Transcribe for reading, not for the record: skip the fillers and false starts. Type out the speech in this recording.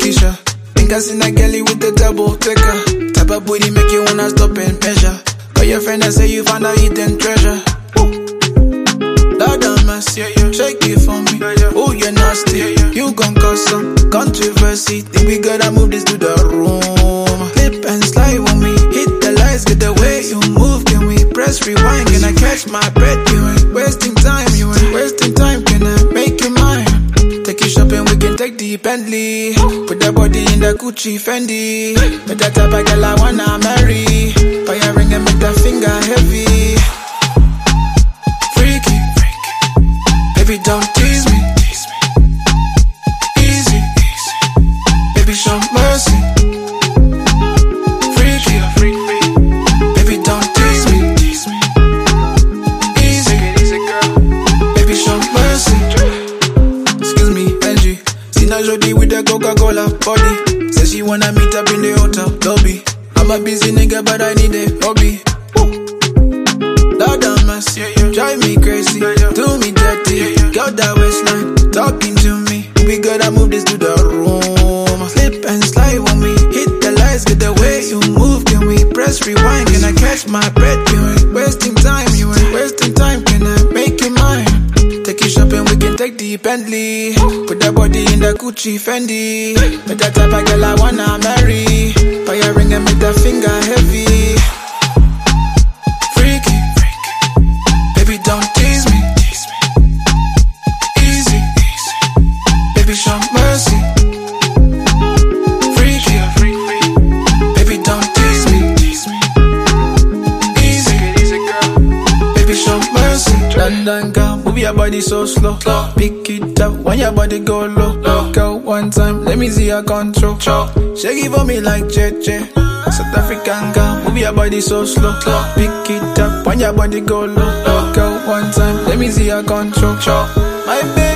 Tisha. Think I seen a girlie with the double ticker. Type of booty make you wanna stop and measure. Call your friend and say you found a hidden treasure. Lord have mercy, shake it for me. Oh, you're nasty, you gon' cause some controversy. Think we gotta move this to the room. Flip and slide when we hit the lights. Get the way you move, can we press rewind? Can I catch my breath? You ain't wasting time, you ain't wasting time. Can I make you mine? Take you shopping, we can take the Bentley. Put that body in the Gucci Fendi. With that type of girl I wanna marry. Buy a ring and make that finger heavy. Freaky, baby don't tease me. Easy, baby show mercy. Freaky, baby don't tease me. Easy, baby show mercy. Excuse me, Angie. Seen a Jody with the Coca-Cola body. Says she wanna meet up in the hotel lobby. I'm a busy nigga but I need a hobby. Lord have mercy, drive me crazy, do me dirty. Girl that waistline, talking to me. We gotta move this to the room. Slip and slide when we hit the lights. Get the way you move, can we press rewind? Can I catch my breath? You ain't wasting time, you ain't wasting time. Can I make you mine? Take you shopping, we can take the Bentley. Put that body in the Gucci Fendi. With that type of girl I wanna marry. Buy a ring and make that finger heavy. Freaky, baby don't tease me. Easy, baby show mercy. Freaky, baby don't tease me. Easy, baby show mercy. London girl, move your body so slow. Pick it up when your body go low. Girl, one time, let me see your control. Shake it for me like JJ. South African girl, move your body so slow. Pick it up when your body go low. Girl, one time, let me see your control. My baby.